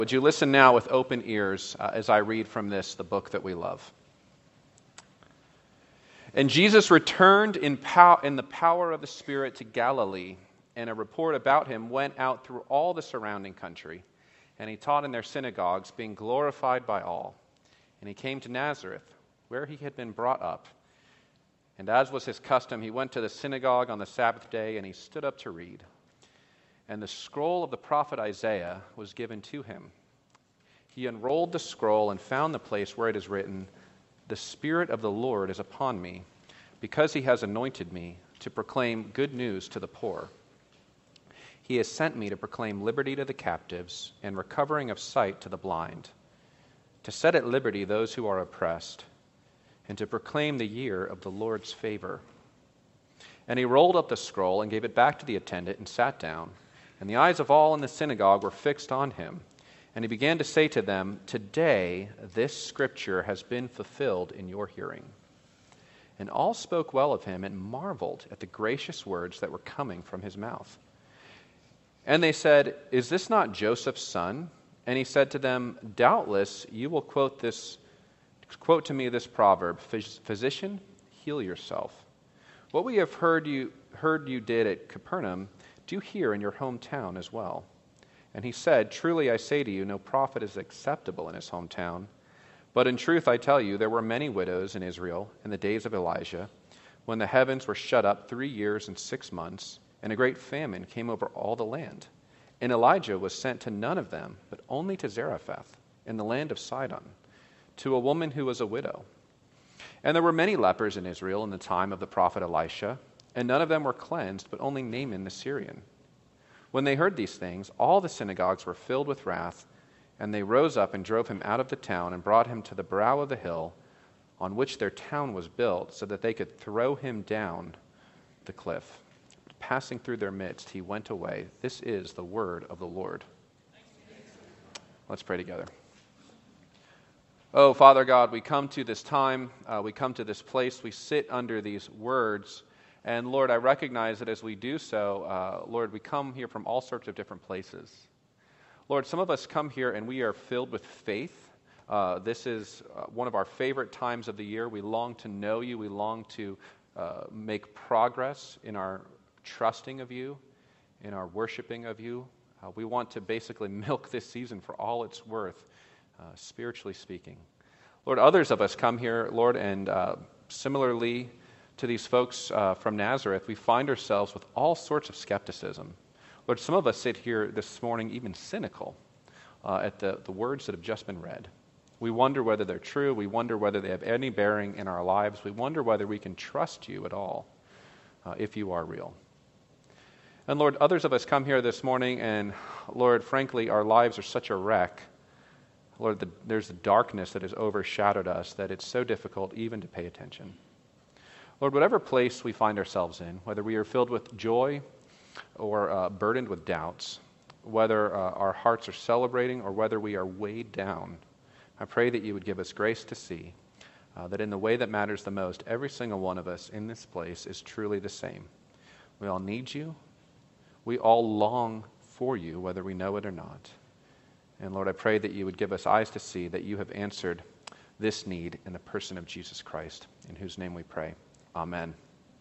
Would you listen now with open ears as I read from this, the book that we love? And Jesus returned in the power of the Spirit to Galilee, and a report about him went out through all the surrounding country. And he taught in their synagogues, being glorified by all. And he came to Nazareth, where he had been brought up. And as was his custom, he went to the synagogue on the Sabbath day, and he stood up to read. And the scroll of the prophet Isaiah was given to him. He unrolled the scroll and found the place where it is written, "The Spirit of the Lord is upon me, because he has anointed me to proclaim good news to the poor. He has sent me to proclaim liberty to the captives and recovering of sight to the blind, to set at liberty those who are oppressed, and to proclaim the year of the Lord's favor." And he rolled up the scroll and gave it back to the attendant and sat down. And the eyes of all in the synagogue were fixed on him. And he began to say to them, "Today this scripture has been fulfilled in your hearing." And all spoke well of him and marveled at the gracious words that were coming from his mouth. And they said, "Is this not Joseph's son?" And he said to them, "Doubtless you will quote to me this proverb, 'Physician, heal yourself. What we have heard you did at Capernaum, do here in your hometown as well." And he said, "Truly I say to you, no prophet is acceptable in his hometown. But in truth I tell you, there were many widows in Israel in the days of Elijah, when the heavens were shut up 3 years and 6 months, and a great famine came over all the land. And Elijah was sent to none of them, but only to Zarephath, in the land of Sidon, to a woman who was a widow. And there were many lepers in Israel in the time of the prophet Elisha, and none of them were cleansed, but only Naaman the Syrian. When they heard these things, all the synagogues were filled with wrath, and they rose up and drove him out of the town and brought him to the brow of the hill on which their town was built, so that they could throw him down the cliff. Passing through their midst, he went away. This is the word of the Lord. Let's pray together. Oh, Father God, we come to this time, we come to this place, we sit under these words. And Lord, I recognize that as we do so, Lord, we come here from all sorts of different places. Lord, some of us come here and we are filled with faith. This is one of our favorite times of the year. We long to know you. We long to make progress in our trusting of you, in our worshiping of you. We want to basically milk this season for all it's worth, spiritually speaking. Lord, others of us come here, Lord, and similarly to these folks from Nazareth, we find ourselves with all sorts of skepticism. Lord, some of us sit here this morning even cynical at the words that have just been read. We wonder whether they're true. We wonder whether they have any bearing in our lives. We wonder whether we can trust you at all, if you are real. And Lord, others of us come here this morning, and Lord, frankly, our lives are such a wreck. Lord, there's a darkness that has overshadowed us that it's so difficult even to pay attention. Lord, whatever place we find ourselves in, whether we are filled with joy or burdened with doubts, whether our hearts are celebrating or whether we are weighed down, I pray that you would give us grace to see that in the way that matters the most, every single one of us in this place is truly the same. We all need you. We all long for you, whether we know it or not. And Lord, I pray that you would give us eyes to see that you have answered this need in the person of Jesus Christ, in whose name we pray. Amen.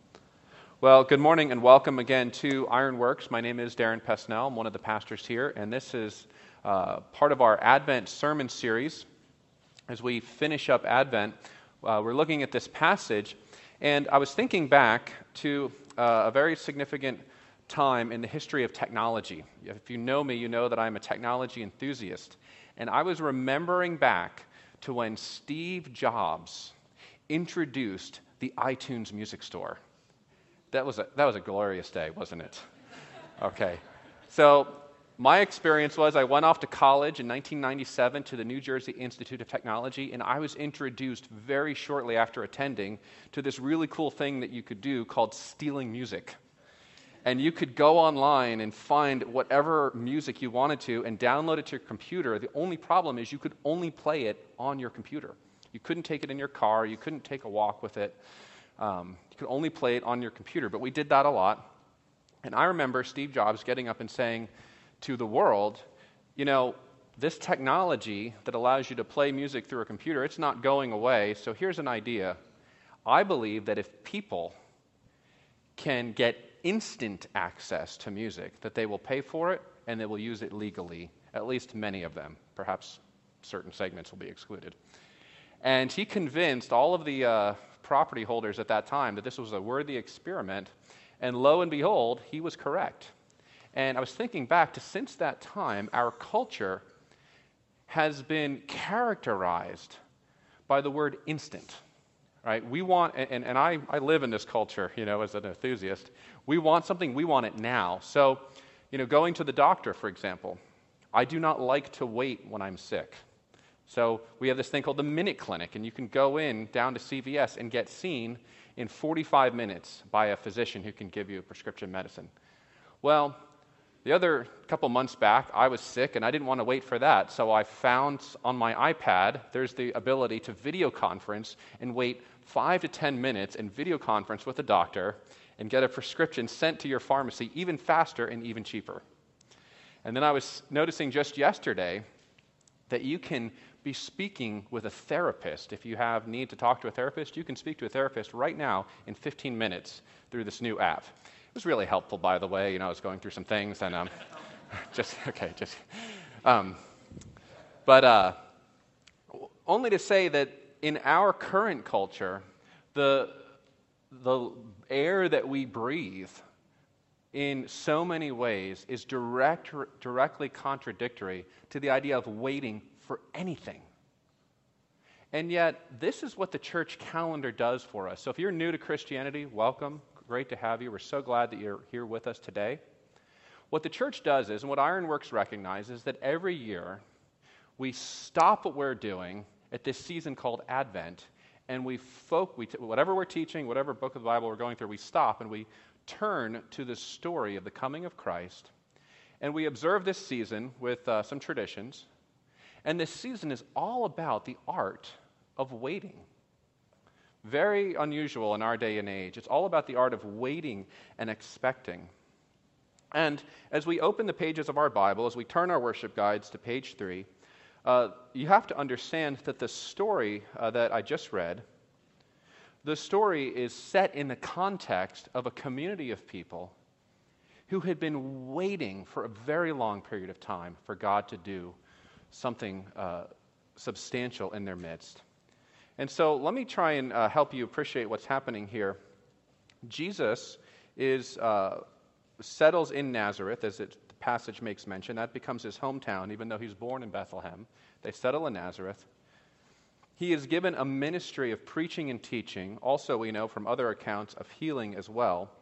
Well, good morning and welcome again to Ironworks. My name is Darren Pesnell. I'm one of the pastors here, and this is part of our Advent sermon series. As we finish up Advent, we're looking at this passage, and I was thinking back to a very significant time in the history of technology. If you know me, you know that I'm a technology enthusiast, and I was remembering back to when Steve Jobs introduced the iTunes Music Store. That was a glorious day, wasn't it? Okay. So my experience was I went off to college in 1997 to the New Jersey Institute of Technology, and I was introduced very shortly after attending to this really cool thing that you could do called stealing music. And you could go online and find whatever music you wanted to and download it to your computer. The only problem is you could only play it on your computer. You couldn't take it in your car. You couldn't take a walk with it. You could only play it on your computer. But we did that a lot. And I remember Steve Jobs getting up and saying to the world, you know, this technology that allows you to play music through a computer, it's not going away. So here's an idea. I believe that if people can get instant access to music, that they will pay for it and they will use it legally, at least many of them. Perhaps certain segments will be excluded. And he convinced all of the property holders at that time that this was a worthy experiment, and lo and behold, he was correct. And I was thinking back to since that time, our culture has been characterized by the word instant. Right? We want, and I live in this culture, as an enthusiast. We want something, we want it now. So, going to the doctor, for example, I do not like to wait when I'm sick. So we have this thing called the Minute Clinic, and you can go in down to CVS and get seen in 45 minutes by a physician who can give you a prescription medicine. Well, the other couple months back, I was sick, and I didn't want to wait for that, so I found on my iPad, there's the ability to video conference and wait 5 to 10 minutes and video conference with a doctor and get a prescription sent to your pharmacy even faster and even cheaper. And then I was noticing just yesterday that you can be speaking with a therapist. If you have need to talk to a therapist, you can speak to a therapist right now in 15 minutes through this new app. It was really helpful, by the way. I was going through some things, and only to say that in our current culture, the air that we breathe in so many ways is directly contradictory to the idea of waiting for anything. And yet, this is what the church calendar does for us. So if you're new to Christianity, welcome. Great to have you. We're so glad that you're here with us today. What the church does is, and what Ironworks recognizes, that every year we stop what we're doing at this season called Advent, and whatever we're teaching, whatever book of the Bible we're going through, we stop and we turn to the story of the coming of Christ, and we observe this season with some traditions. And this season is all about the art of waiting. Very unusual in our day and age. It's all about the art of waiting and expecting. And as we open the pages of our Bible, as we turn our worship guides to page 3, you have to understand that the story that I just read, the story is set in the context of a community of people who had been waiting for a very long period of time for God to do something substantial in their midst. And so let me try and help you appreciate what's happening here. Jesus settles in Nazareth, as the passage makes mention. That becomes his hometown, even though he's born in Bethlehem. They settle in Nazareth. He is given a ministry of preaching and teaching. Also, we know from other accounts of healing as well.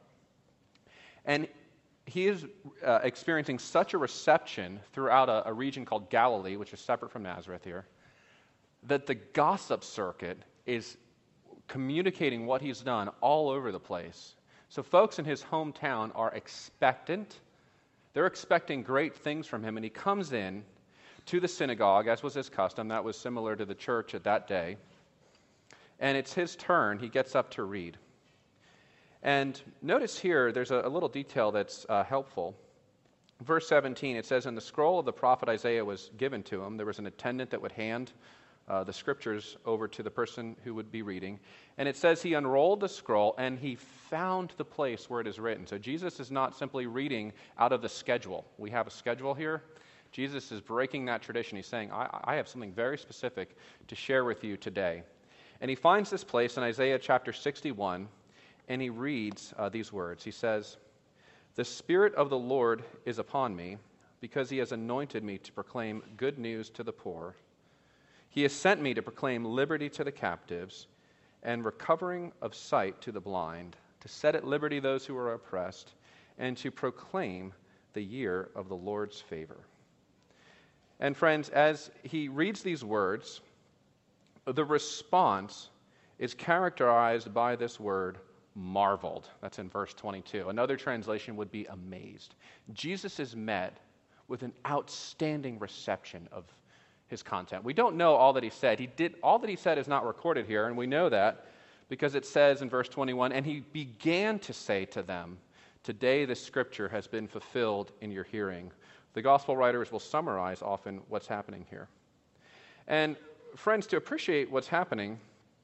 And he is experiencing such a reception throughout a region called Galilee, which is separate from Nazareth here, that the gossip circuit is communicating what he's done all over the place. So folks in his hometown are expectant. They're expecting great things from him, and he comes in to the synagogue, as was his custom. That was similar to the church at that day. And it's his turn. He gets up to read. And notice here, there's a little detail that's helpful. Verse 17, it says, "And the scroll of the prophet Isaiah was given to him." There was an attendant that would hand the scriptures over to the person who would be reading. And it says he unrolled the scroll and he found the place where it is written. So Jesus is not simply reading out of the schedule. We have a schedule here. Jesus is breaking that tradition. He's saying, I have something very specific to share with you today. And he finds this place in Isaiah chapter 61, and he reads these words. He says, "The Spirit of the Lord is upon me, because he has anointed me to proclaim good news to the poor. He has sent me to proclaim liberty to the captives and recovering of sight to the blind, to set at liberty those who are oppressed, and to proclaim the year of the Lord's favor." And friends, as he reads these words, the response is characterized by this word, marveled. That's in verse 22. Another translation would be amazed. Jesus is met with an outstanding reception of his content. We don't know all that he said. All that he said is not recorded here, and we know that because it says in verse 21, "And he began to say to them, 'Today the scripture has been fulfilled in your hearing.' the gospel writers will summarize often what's happening here. And friends, to appreciate what's happening,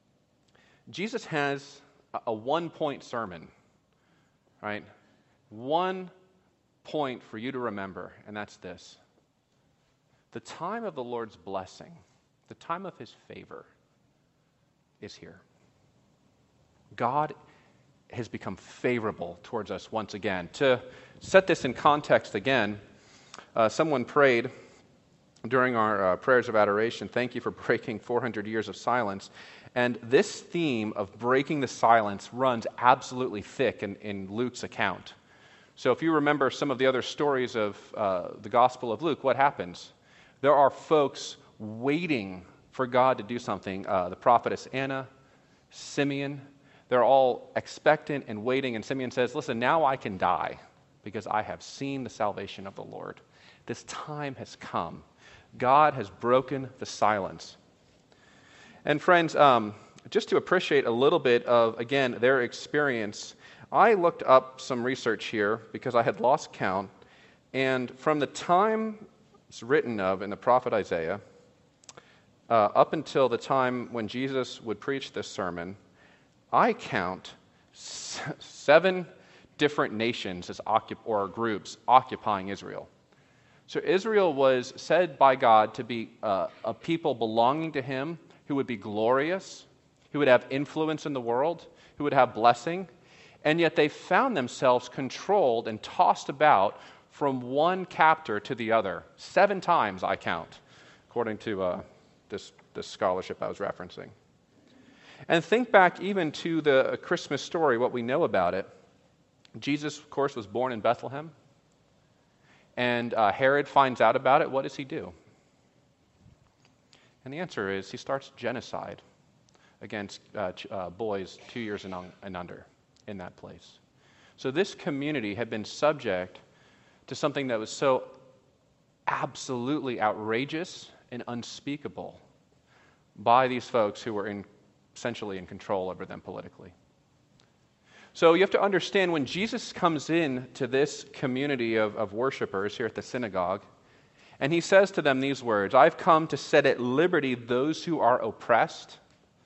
Jesus has a one-point sermon, right? One point for you to remember, and that's this. The time of the Lord's blessing, the time of his favor, is here. God has become favorable towards us once again. To set this in context again, someone prayed during our prayers of adoration, thank you for breaking 400 years of silence. And this theme of breaking the silence runs absolutely thick in Luke's account. So if you remember some of the other stories of the Gospel of Luke, what happens? There are folks waiting for God to do something. The prophetess Anna, Simeon, they're all expectant and waiting. And Simeon says, listen, now I can die because I have seen the salvation of the Lord. This time has come. God has broken the silence. And friends, just to appreciate a little bit of, again, their experience, I looked up some research here because I had lost count. And from the time it's written of in the prophet Isaiah, up until the time when Jesus would preach this sermon, I count 7 different nations or groups occupying Israel. So Israel was said by God to be a people belonging to him who would be glorious, who would have influence in the world, who would have blessing, and yet they found themselves controlled and tossed about from one captor to the other. 7 times, I count, according to this scholarship I was referencing. And think back even to the Christmas story, what we know about it. Jesus, of course, was born in Bethlehem. And Herod finds out about it. What does he do? And the answer is he starts genocide against boys 2 years and under in that place. So this community had been subject to something that was so absolutely outrageous and unspeakable by these folks who were essentially in control over them politically. So you have to understand when Jesus comes in to this community of worshipers here at the synagogue, and he says to them these words, I've come to set at liberty those who are oppressed.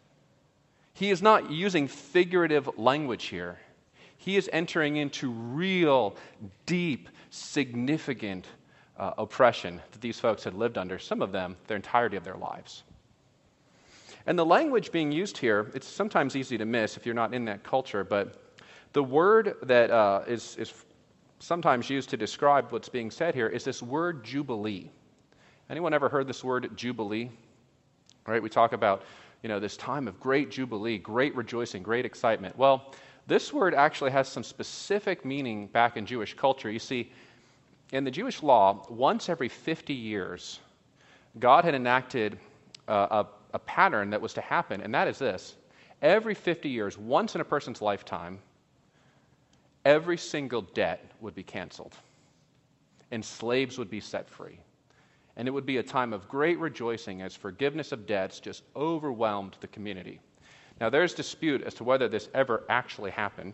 He is not using figurative language here. He is entering into real, deep, significant oppression that these folks had lived under, some of them, their entirety of their lives. And the language being used here, it's sometimes easy to miss if you're not in that culture, but the word that is sometimes used to describe what's being said here is this word jubilee. Anyone ever heard this word jubilee? Right? We talk about, this time of great jubilee, great rejoicing, great excitement. Well, this word actually has some specific meaning back in Jewish culture. You see, in the Jewish law, once every 50 years, God had enacted a pattern that was to happen, and that is this. Every 50 years, once in a person's lifetime, every single debt would be canceled, and slaves would be set free. And it would be a time of great rejoicing as forgiveness of debts just overwhelmed the community. Now, there's dispute as to whether this ever actually happened,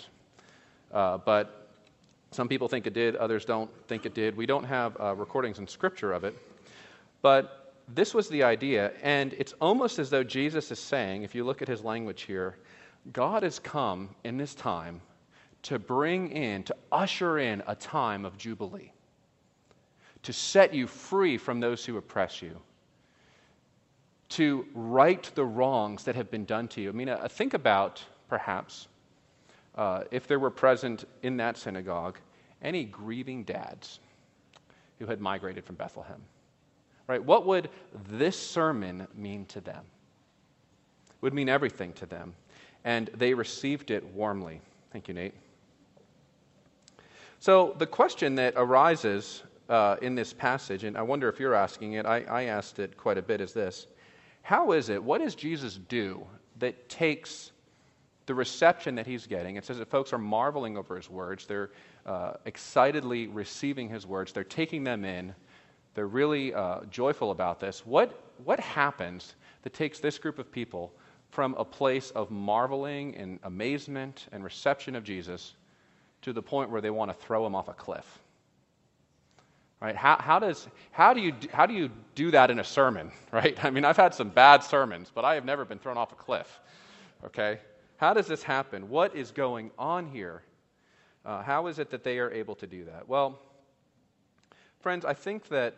but some people think it did, others don't think it did. We don't have recordings in Scripture of it, but this was the idea, and it's almost as though Jesus is saying, if you look at his language here, God has come in this time to to usher in a time of jubilee, to set you free from those who oppress you, to right the wrongs that have been done to you. I mean, think about, perhaps, if there were present in that synagogue any grieving dads who had migrated from Bethlehem. Right? What would this sermon mean to them? It would mean everything to them. And they received it warmly. Thank you, Nate. So the question that arises in this passage, and I wonder if you're asking it, I asked it quite a bit, is this. What does Jesus do that takes the reception that he's getting? It says that folks are marveling over his words. They're excitedly receiving his words. They're taking them in. They're really joyful about this. What happens that takes this group of people from a place of marveling and amazement and reception of Jesus to the point where they want to throw him off a cliff? right? How do you do that in a sermon, right? I mean, I've had some bad sermons, but I have never been thrown off a cliff, okay? How does this happen? What is going on here? How is it that they are able to do that? Well, friends, I think that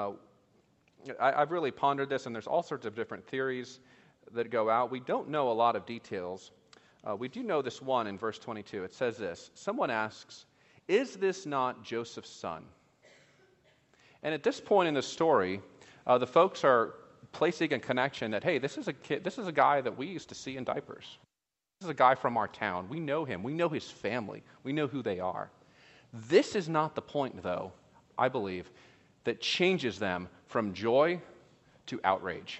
I've really pondered this, and there's all sorts of different theories that go out. We don't know a lot of details. We do know this one in verse 22. It says this: someone asks, "Is this not Joseph's son?" And at this point in the story, the folks are placing a connection that, hey, this is a guy that we used to see in diapers. This is a guy from our town. We know him. We know his family. We know who they are. This is not the point, though, I believe, that changes them from joy to outrage.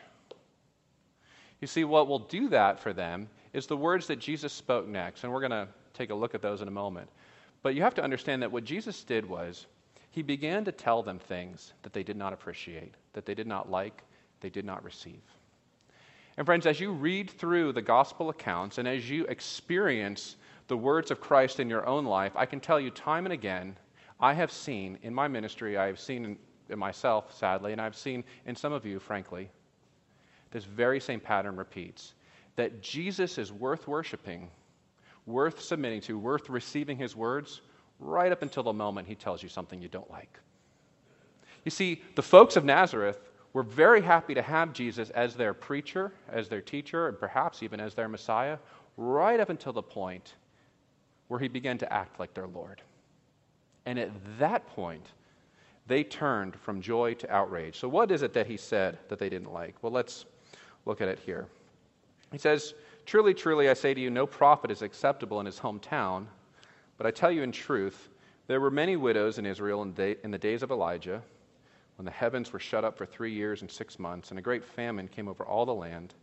You see, what will do that for them is the words that Jesus spoke next, and we're going to take a look at those in a moment. But you have to understand that what Jesus did was he began to tell them things that they did not appreciate, that they did not like, they did not receive. And friends, as you read through the gospel accounts and as you experience the words of Christ in your own life, I can tell you time and again, I have seen in my ministry, I have seen in myself, sadly, and I've seen in some of you, frankly, this very same pattern repeats, that Jesus is worth worshiping, worth submitting to, worth receiving his words, right up until the moment he tells you something you don't like. You see, the folks of Nazareth were very happy to have Jesus as their preacher, as their teacher, and perhaps even as their Messiah, right up until the point where he began to act like their Lord. And at that point, they turned from joy to outrage. So what is it that he said that they didn't like? Well, let's look at it here. He says, "Truly, truly, I say to you, no prophet is acceptable in his hometown. But I tell you in truth, there were many widows in Israel in the days of Elijah, when the heavens were shut up for 3 years and 6 months, and a great famine came over all the land.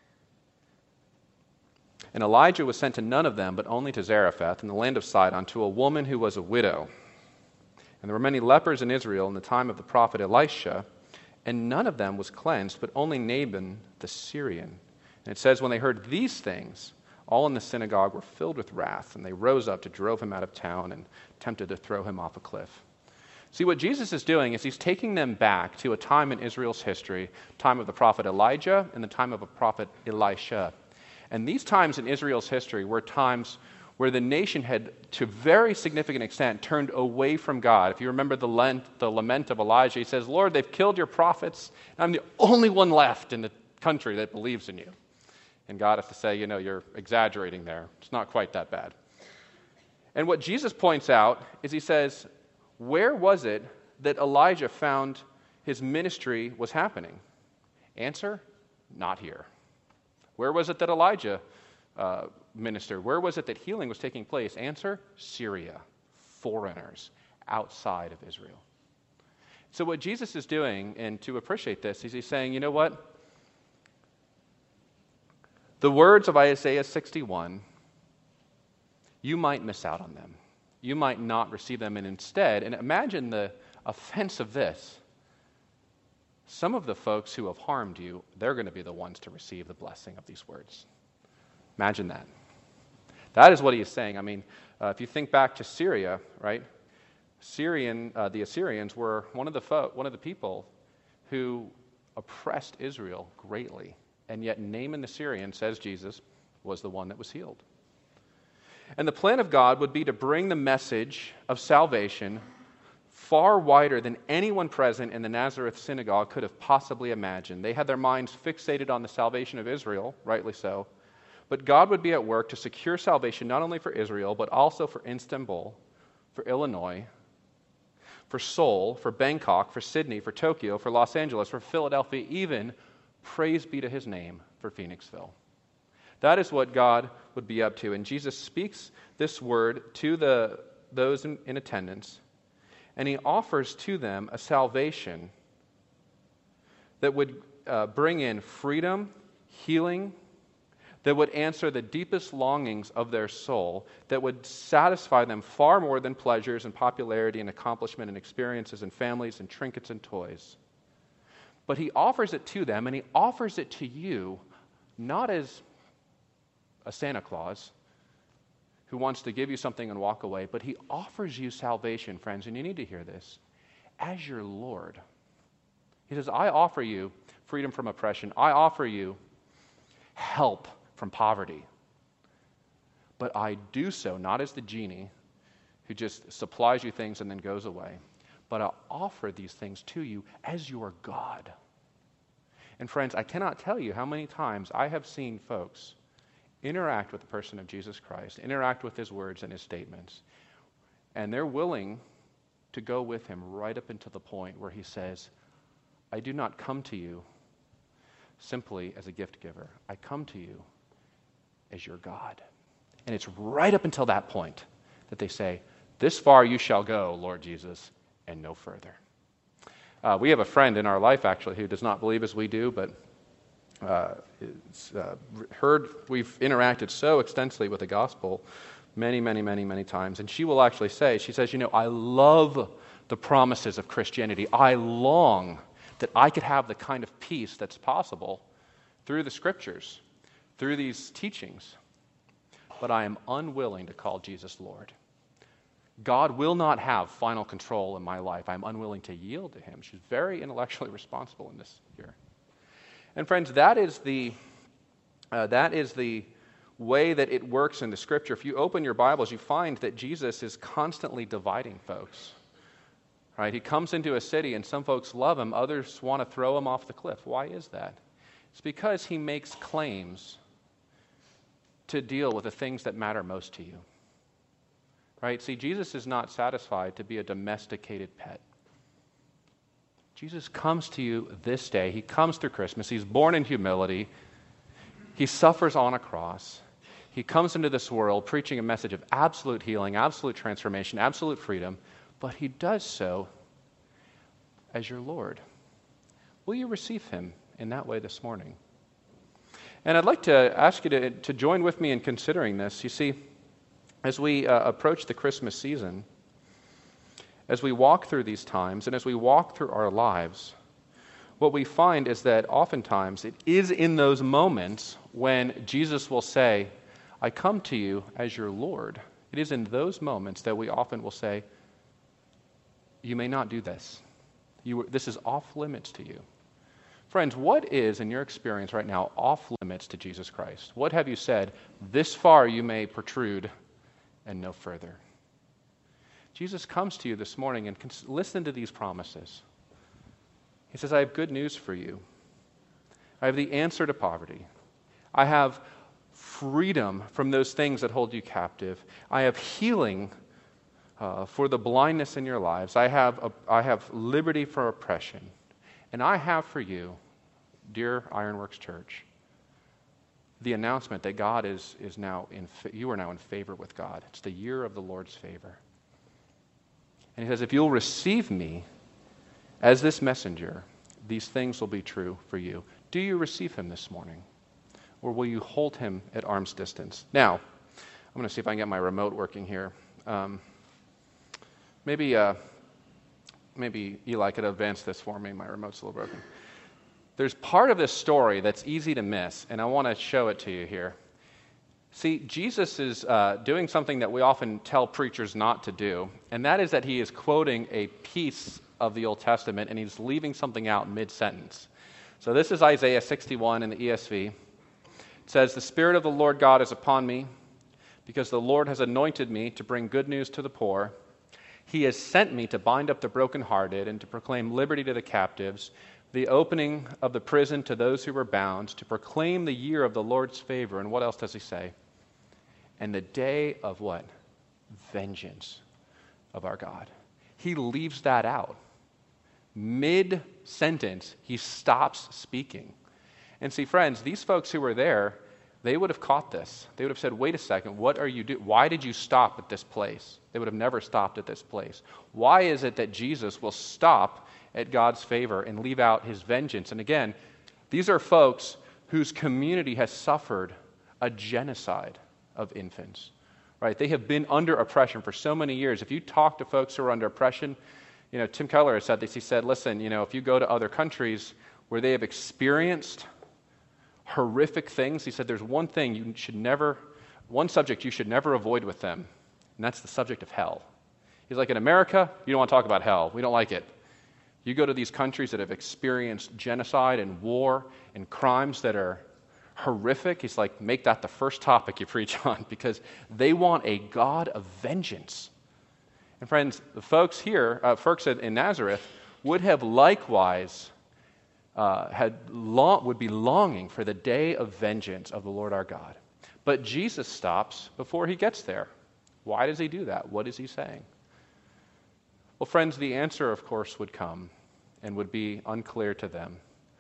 And Elijah was sent to none of them, but only to Zarephath in the land of Sidon, to a woman who was a widow. And there were many lepers in Israel in the time of the prophet Elisha, and none of them was cleansed, but only Naaman the Syrian. And it says, when they heard these things, all in the synagogue were filled with wrath, and they rose up to drove him out of town and attempted to throw him off a cliff." See, what Jesus is doing is he's taking them back to a time in Israel's history, time of the prophet Elijah and the time of the prophet Elisha. And these times in Israel's history were times where the nation had, to a very significant extent, turned away from God. If you remember the lament of Elijah, he says, "Lord, they've killed your prophets, and I'm the only one left in the country that believes in you." And God has to say, you're exaggerating there. It's not quite that bad. And what Jesus points out is he says, where was it that Elijah found his ministry was happening? Answer, not here. Where was it that Elijah ministered? Where was it that healing was taking place? Answer, Syria, foreigners outside of Israel. So what Jesus is doing, and to appreciate this, is he's saying, you know what? The words of Isaiah 61, you might miss out on them. You might not receive them, and instead, and imagine the offense of this, some of the folks who have harmed you, they're going to be the ones to receive the blessing of these words. Imagine that. That is what he is saying. I mean, if you think back to Syria, right? The Assyrians were one of the people who oppressed Israel greatly. And yet Naaman the Syrian, says Jesus, was the one that was healed. And the plan of God would be to bring the message of salvation far wider than anyone present in the Nazareth synagogue could have possibly imagined. They had their minds fixated on the salvation of Israel, rightly so. But God would be at work to secure salvation not only for Israel, but also for Istanbul, for Illinois, for Seoul, for Bangkok, for Sydney, for Tokyo, for Los Angeles, for Philadelphia, even, praise be to his name, for Phoenixville. That is what God would be up to. And Jesus speaks this word to those in attendance, and he offers to them a salvation that would bring in freedom, healing, that would answer the deepest longings of their soul, that would satisfy them far more than pleasures and popularity and accomplishment and experiences and families and trinkets and toys. But he offers it to them, and he offers it to you not as a Santa Claus who wants to give you something and walk away, but he offers you salvation, friends, and you need to hear this, as your Lord. He says, I offer you freedom from oppression. I offer you help from poverty. But I do so not as the genie who just supplies you things and then goes away, but I offer these things to you as your God. And friends, I cannot tell you how many times I have seen folks interact with the person of Jesus Christ, interact with his words and his statements, and they're willing to go with him right up until the point where he says, I do not come to you simply as a gift giver. I come to you as your God. And it's right up until that point that they say, this far you shall go, Lord Jesus, and no further. We have a friend in our life, actually, who does not believe as we do, but we've interacted so extensively with the gospel many times. And she will actually say, she says, I love the promises of Christianity. I long that I could have the kind of peace that's possible through the scriptures, through these teachings. But I am unwilling to call Jesus Lord. God will not have final control in my life. I'm unwilling to yield to him. She's very intellectually responsible in this here. And friends, that is the way that it works in the scripture. If you open your Bibles, you find that Jesus is constantly dividing folks. Right? He comes into a city and some folks love him, others want to throw him off the cliff. Why is that? It's because he makes claims to deal with the things that matter most to you. Right? See, Jesus is not satisfied to be a domesticated pet. Jesus comes to you this day. He comes through Christmas. He's born in humility. He suffers on a cross. He comes into this world preaching a message of absolute healing, absolute transformation, absolute freedom, but he does so as your Lord. Will you receive him in that way this morning? And I'd like to ask you to join with me in considering this. You see, as we approach the Christmas season, as we walk through these times and as we walk through our lives, what we find is that oftentimes it is in those moments when Jesus will say, I come to you as your Lord. It is in those moments that we often will say, you may not do this. This is off limits to you. Friends, what is, in your experience right now, off limits to Jesus Christ? What have you said, this far you may protrude and no further? Jesus comes to you this morning and listen to these promises. He says, I have good news for you. I have the answer to poverty. I have freedom from those things that hold you captive. I have healing for the blindness in your lives. I have liberty for oppression. And I have for you, dear Ironworks Church, the announcement that God is now you are now in favor with God. It's the year of the Lord's favor. And he says, if you'll receive me as this messenger, these things will be true for you. Do you receive him this morning? Or will you hold him at arm's distance? Now, I'm going to see if I can get my remote working here. Maybe Eli could advance this for me. My remote's a little broken. There's part of this story that's easy to miss, and I want to show it to you here. See, Jesus is doing something that we often tell preachers not to do, and that is that he is quoting a piece of the Old Testament, and he's leaving something out mid-sentence. So this is Isaiah 61 in the ESV. It says, the Spirit of the Lord God is upon me, because the Lord has anointed me to bring good news to the poor. He has sent me to bind up the brokenhearted and to proclaim liberty to the captives, the opening of the prison to those who were bound, to proclaim the year of the Lord's favor. And what else does he say? And the day of what? Vengeance of our God. He leaves that out. Mid-sentence, he stops speaking. And see, friends, these folks who were there, they would have caught this. They would have said, wait a second, what are you doing? Why did you stop at this place? They would have never stopped at this place. Why is it that Jesus will stop at God's favor and leave out his vengeance? And again, these are folks whose community has suffered a genocide of infants, right? They have been under oppression for so many years. If you talk to folks who are under oppression, Tim Keller has said this. He said, listen, if you go to other countries where they have experienced horrific things, he said there's one subject you should never avoid with them, and that's the subject of hell. He's like, in America, you don't want to talk about hell. We don't like it. You go to these countries that have experienced genocide and war and crimes that are horrific. He's like, make that the first topic you preach on, because they want a God of vengeance. And friends, the folks here, folks in Nazareth, would have likewise would be longing for the day of vengeance of the Lord our God. But Jesus stops before he gets there. Why does he do that? What is he saying? Well, friends, the answer, of course, would come and would be unclear to them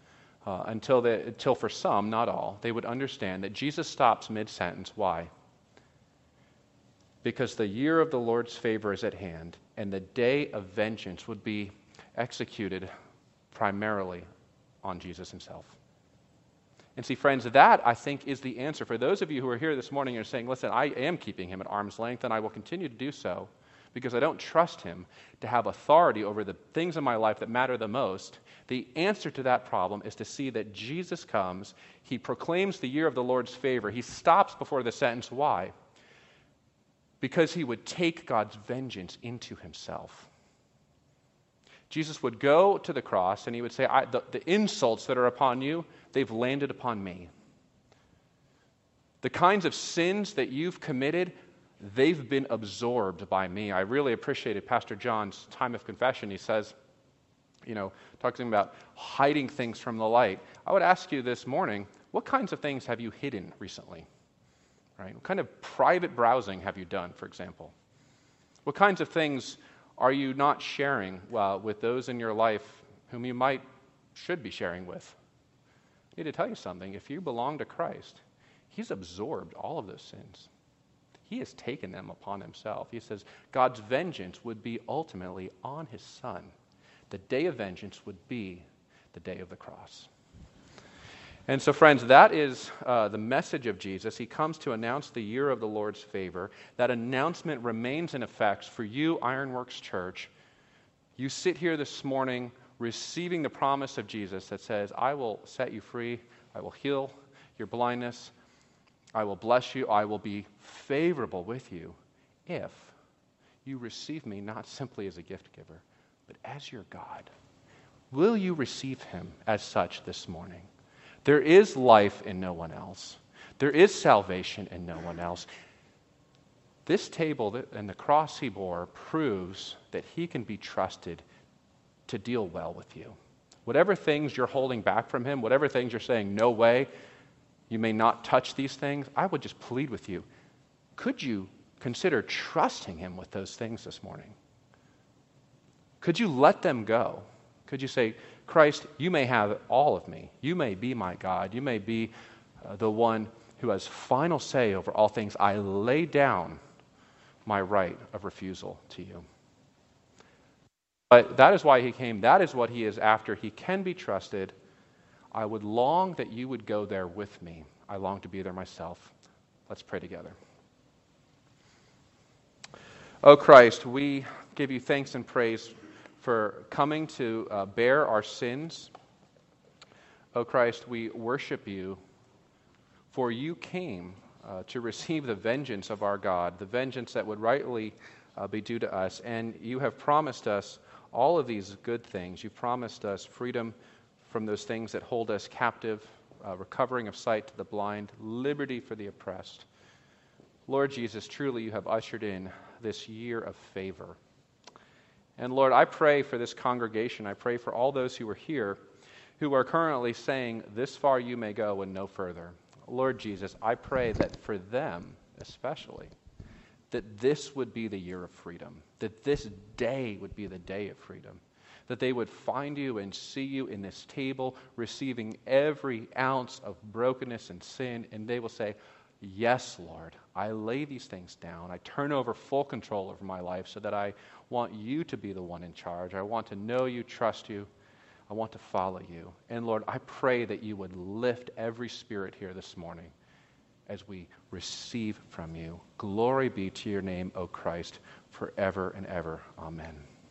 until for some, not all, they would understand that Jesus stops mid-sentence. Why? Because the year of the Lord's favor is at hand, and the day of vengeance would be executed primarily on Jesus himself. And see, friends, that, I think, is the answer. For those of you who are here this morning and are saying, listen, I am keeping him at arm's length, and I will continue to do so because I don't trust him to have authority over the things in my life that matter the most. The answer to that problem is to see that Jesus comes, he proclaims the year of the Lord's favor, he stops before the sentence. Why? Because he would take God's vengeance into himself. Jesus would go to the cross and he would say, the insults that are upon you, they've landed upon me. The kinds of sins that you've committed, they've been absorbed by me. I really appreciated Pastor John's time of confession. He says, talking about hiding things from the light. I would ask you this morning, what kinds of things have you hidden recently? Right? What kind of private browsing have you done, for example? What kinds of things are you not sharing with those in your life whom you should be sharing with? I need to tell you something. If you belong to Christ, he's absorbed all of those sins. He has taken them upon himself. He says God's vengeance would be ultimately on his Son. The day of vengeance would be the day of the cross. And so, friends, that is the message of Jesus. He comes to announce the year of the Lord's favor. That announcement remains in effect for you, Ironworks Church. You sit here this morning receiving the promise of Jesus that says, I will set you free, I will heal your blindness, I will bless you, I will be favorable with you if you receive me not simply as a gift giver, but as your God. Will you receive him as such this morning? There is life in no one else. There is salvation in no one else. This table and the cross he bore proves that he can be trusted to deal well with you. Whatever things you're holding back from him, whatever things you're saying, no way, you may not touch these things, I would just plead with you. Could you consider trusting him with those things this morning? Could you let them go? Could you say, Christ, you may have all of me. You may be my God. You may be the one who has final say over all things. I lay down my right of refusal to you. But that is why he came. That is what he is after. He can be trusted. I would long that you would go there with me. I long to be there myself. Let's pray together. Oh Christ, we give you thanks and praise for coming to bear our sins. Oh Christ, we worship you, for you came to receive the vengeance of our God, the vengeance that would rightly be due to us. And you have promised us all of these good things. You've promised us freedom from those things that hold us captive, recovering of sight to the blind, liberty for the oppressed. Lord Jesus, truly you have ushered in this year of favor. And Lord, I pray for this congregation. I pray for all those who are here who are currently saying, this far you may go and no further. Lord Jesus, I pray that for them especially, that this would be the year of freedom, that this day would be the day of freedom, that they would find you and see you in this table, receiving every ounce of brokenness and sin, and they will say, yes, Lord, I lay these things down. I turn over full control over my life so that I want you to be the one in charge. I want to know you, trust you. I want to follow you. And Lord, I pray that you would lift every spirit here this morning as we receive from you. Glory be to your name, O Christ, forever and ever. Amen.